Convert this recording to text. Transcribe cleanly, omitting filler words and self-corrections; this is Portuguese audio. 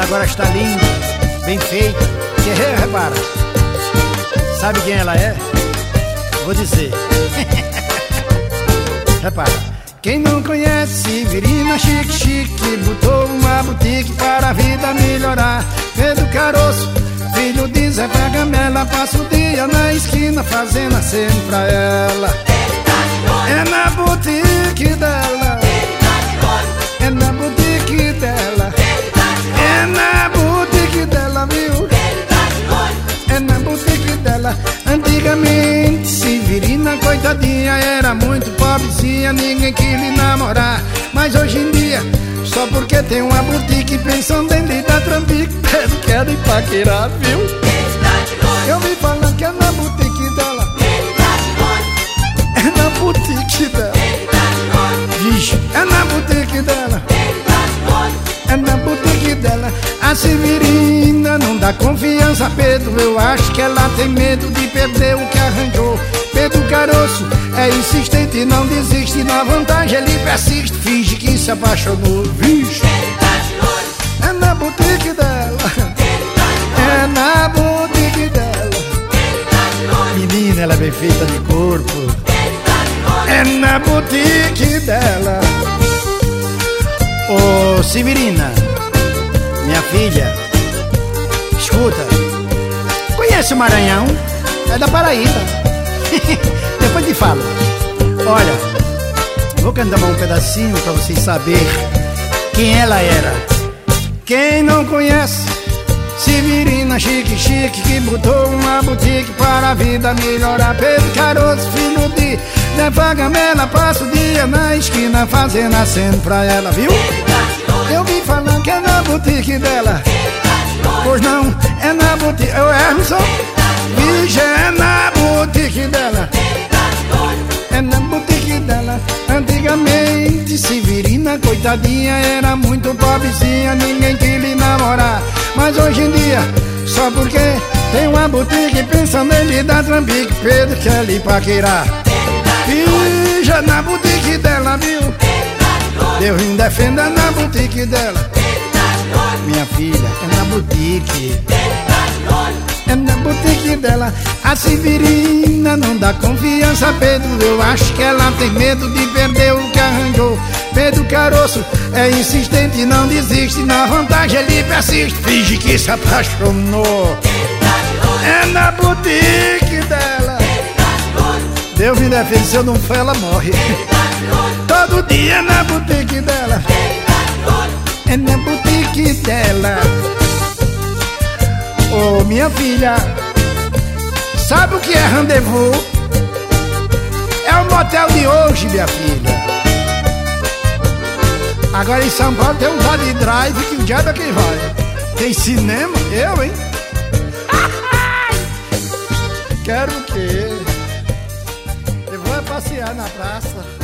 agora está linda, bem feita. Repara, sabe quem ela é? Vou dizer. Repara, quem não conhece Severina chique, chique, botou uma boutique para a vida melhorar. Pedro Caroço, filho de Zé Gamela, passa o dia na esquina fazendo aceno pra ela. É na boutique dela, é na boutique dela, é na boutique dela, viu? É na boutique dela. Antigamente Severina, coitadinha, era muito pobrezinha, ninguém queria namorar. Mas hoje em dia, só porque tem uma boutique, pensando em lhe dar trambique, Pedro quer ir paquerar, viu? Eu vi falando que é na boutique dela, é na boutique dela, vixe, é na boutique dela, é na boutique dela. A Severina não dá confiança a Pedro, eu acho que ela tem medo de perder o que arranjou. Pedro Caroço é insistente e não desiste, na vantagem ele persiste, finge que se apaixonou, vixe. É na boutique dela, é na boutique dela. Menina, ela é bem feita de corpo, é na boutique dela. Ô Severina, minha filha, escuta, conhece o Maranhão? É da Paraíba. Depois te falo. Olha, vou cantar um pedacinho pra vocês saberem quem ela era. Quem não conhece Severina chique, chique, que botou uma boutique para a vida melhorar. Pedro Caroço, filho de Zé Gamela, passa o dia na esquina fazendo aceno pra ela, viu? Eu vi falando que é na boutique dela, pois não, é na boutique. Eu erro só, vixe, é na boutique dela, é na boutique dela. Antigamente Severina, coitadinha, era muito pobrezinha, ninguém queria namorar. Mas hoje em dia, só porque tem uma boutique, pensando em lhe dar trambique, Pedro quer lhe paquerar. Vixe, é na boutique dela, viu? Deus me defenda, na boutique dela. Minha filha, é na boutique, é na boutique dela. A Severina não dá confiança a Pedro, eu acho que ela tem medo de perder o que arranjou. Pedro Caroço é insistente e não desiste, na vantagem ele persiste, finge que se apaixonou. É na boutique dela. Deus me defende, se eu não for ela morre. Todo dia é na boutique dela, é na boutique dela. Ô minha filha, sabe o que é rendezvous? É o motel de hoje, minha filha. Agora em São Paulo tem um tal de drive, que o diabo é quem vai. Tem cinema? Eu, hein? Quero o quê? Eu vou passear na praça.